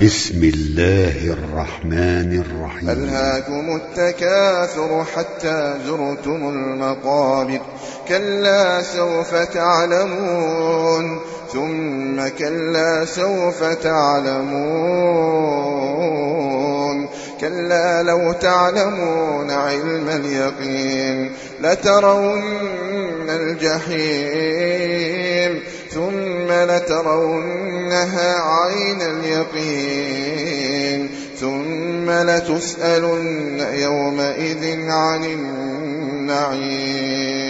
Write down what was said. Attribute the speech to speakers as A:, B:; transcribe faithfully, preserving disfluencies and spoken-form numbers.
A: بسم الله الرحمن الرحيم.
B: ألهاكم التكاثر حتى زرتم المقابر كلا سوف تعلمون ثم كلا سوف تعلمون كلا لو تعلمون علم اليقين لترون الجحيم ثم لترونها عين اليقين ثم لتسألن يومئذ عن النعيم.